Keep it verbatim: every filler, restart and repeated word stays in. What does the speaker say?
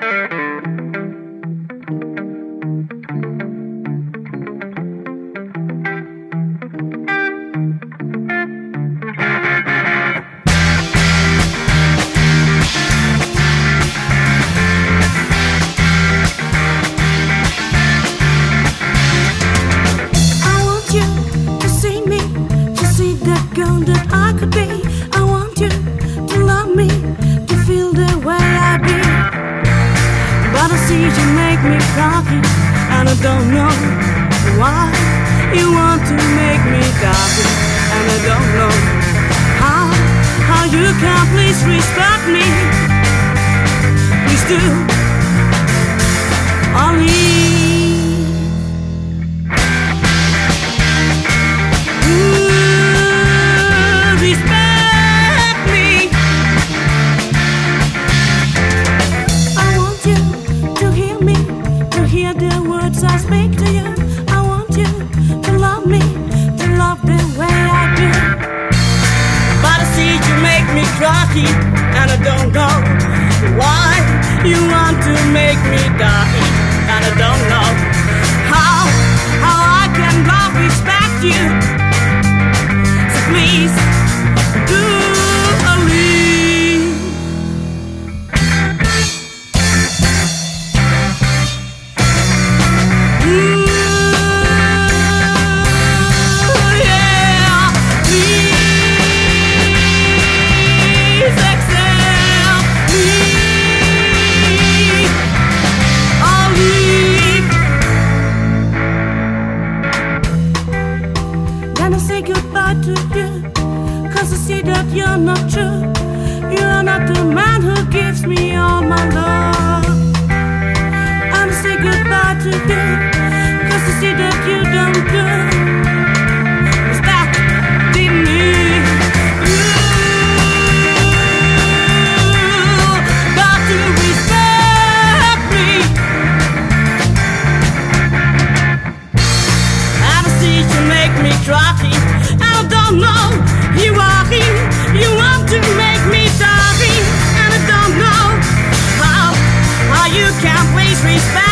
That I could be. I want you to love me, to feel the way I be. But I see you make me cocky, and I don't know why you want to make me cocky, and I don't know how how you can please respect me. Please do. Only I speak to you. I want you to love me, to love the way I do. But I see you make me cocky, and I don't know why you want to make me cocky, and I don't know how how I can love, respect you. So please do believe. Goodbye to you, cause I see that you're not true. You're not the man who gives me all my love. And I say goodbye to you, cause I see that you don't do. Is that didn't mean you got to respect me. And I see you make me cocky. I don't know, you are here, you want to make me sorry, and I don't know how, how you can please respect.